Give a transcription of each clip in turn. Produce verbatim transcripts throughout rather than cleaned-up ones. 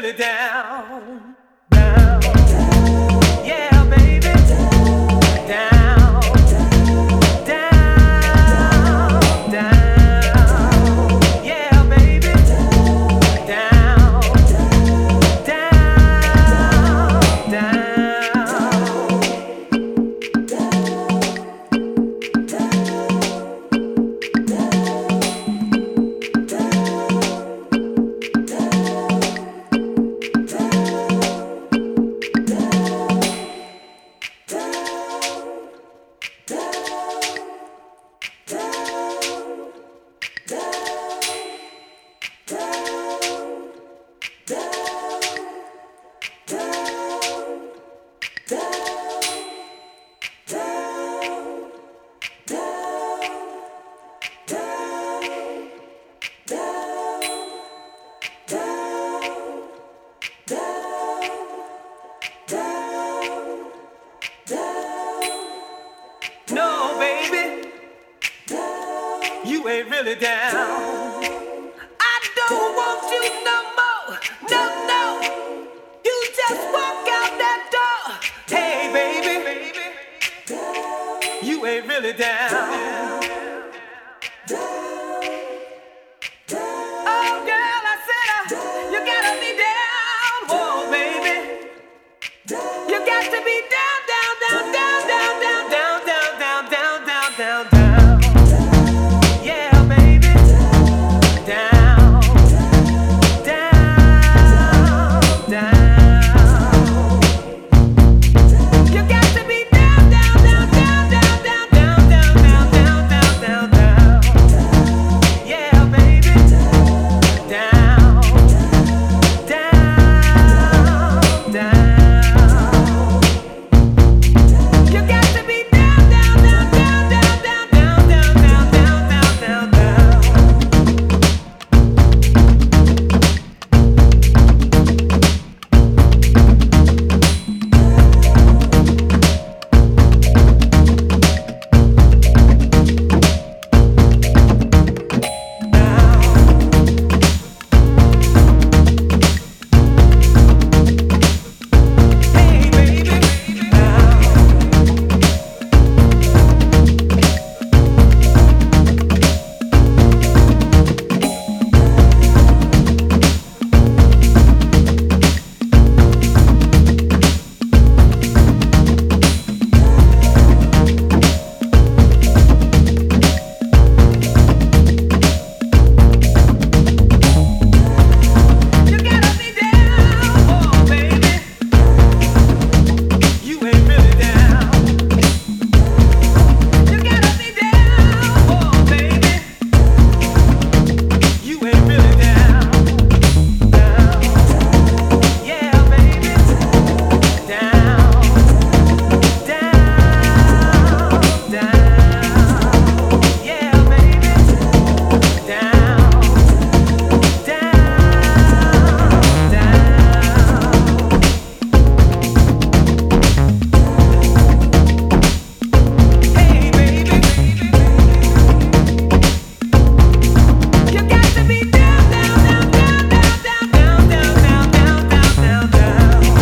really down, down, yeah, baby, down, down, down, yeah, baby, down, down, down. No, baby, you ain't really down. I don't want you no more. No, no, you just walk out that door. Hey, baby, baby, you ain't really down. Oh, girl, I said uh, you gotta be down. Whoa, baby, you got to be down, down, down, down, down, down, down, down, down, down, down, down, down. Yeah, baby, down, down, down. You got to be down, down, down, down, down, down, down, down, down, down, down, down. Yeah, baby, down, down, down. You got to be down, down, down, down, down, down, down, down, down, down, down, down. Hey, baby, you gotta be down, oh baby, you ain't really down. You gotta be down, oh baby, you ain't really down, down, yeah, baby, down, down, down, yeah, baby, down, down, down. Hey, baby, you got to be down, down, down, down, down, down, down, down, down, down, down, down.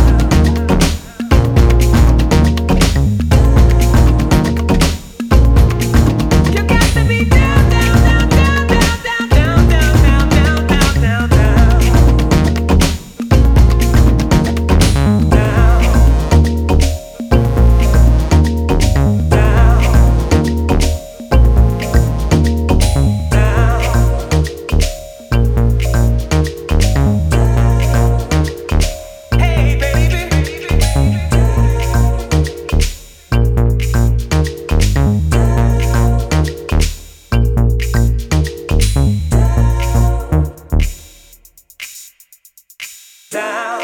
You got to be down, down, down, down, down, down, down, down, down, down, down, down, down. Hey, baby, down.